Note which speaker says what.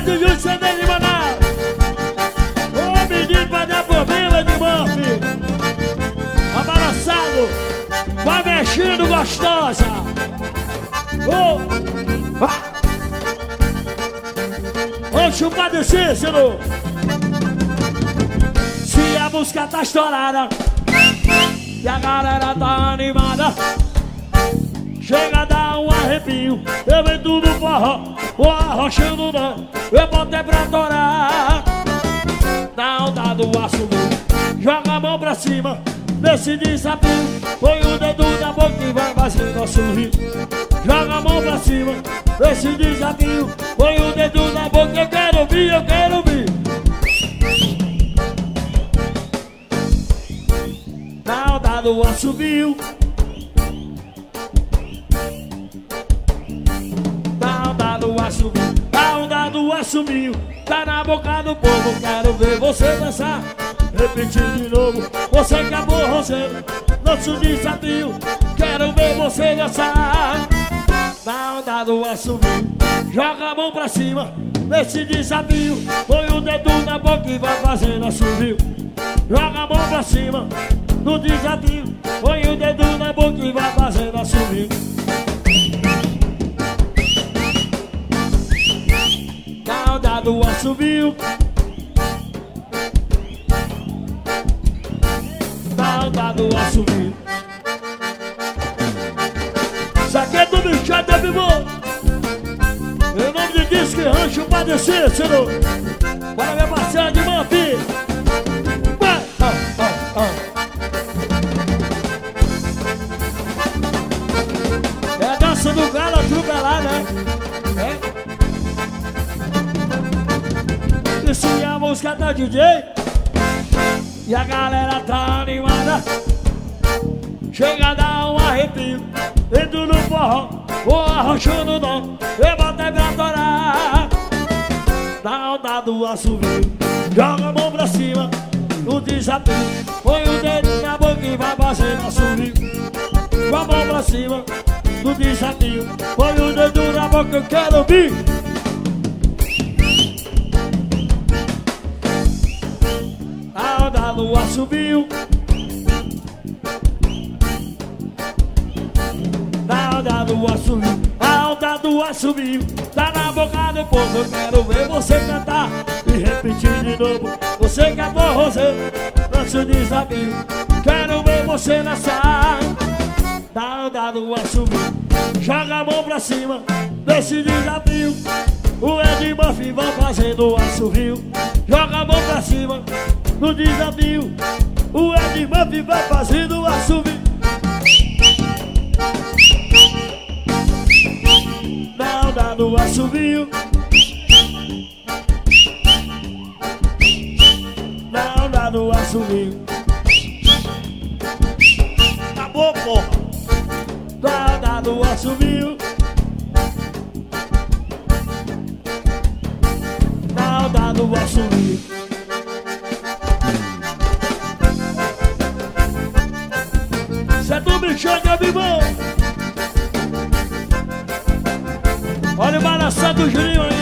Speaker 1: de Júlio Cedê de Manaus. Ô menino vai dar problema de mão, filho. Abalançado, vai mexendo gostosa. Ô chupar de Cícero. Se a música tá estourada e a galera tá animada, chega a dar um arrepio. Eu entro no forró, vou arrochando não, eu botei pra torar. Na onda do assobio, joga a mão pra cima, nesse desafio. Põe o dedo na boca e vai fazendo nosso rio. Joga a mão pra cima, nesse desafio. Põe o dedo na boca, eu quero ouvir, eu quero ouvir. Na onda do assobio, na onda do assobio, na onda do assobio, tá na boca do povo, quero ver você dançar. Repetir de novo, você que é borroceiro, nosso desafio, quero ver você dançar. Na onda do assobio, joga a mão pra cima, nesse desafio. Põe o dedo na boca e vai fazendo assobio. Joga a mão pra cima, no desafio. Põe o dedo na boca e vai fazendo assobio. Na onda do assobio, na onda do assobio. Isso aqui é do Michel de Bimô. Meu nome de disco que rancho pra descer, senhor. Bora minha parceira de Manfi. É a dança do galo atropelar, né? É. Isso é a música da DJ e a galera tá animada. Chega a dar um arrepio. Entro no forró, vou arrochando não, eu botei pra torar. Na onda do assobio, joga a mão pra cima, no desafio. Põe o dedo na boca e vai fazendo assobio. Com a mão pra cima, no desafio. Põe o dedo na boca, eu quero ouvir. Na onda do assobio, na onda do assobio, a onda do assobio, tá na boca do povo, eu quero ver você cantar e repetir de novo, você que é forrozeiro, nosso desafio, quero ver você dançar. Na onda do assobio, joga a mão pra cima, nesse desafio. O Ed Murphy vai fazendo o assobio. Joga a mão pra cima, no desafio. O Ed Murphy vai fazendo o assobio. Na onda do assobio, na onda do assobio. Acabou, porra. Na onda do assobio, na onda do assobio. Cê não me chega, vivão. Olha o balançado do Juninho aí.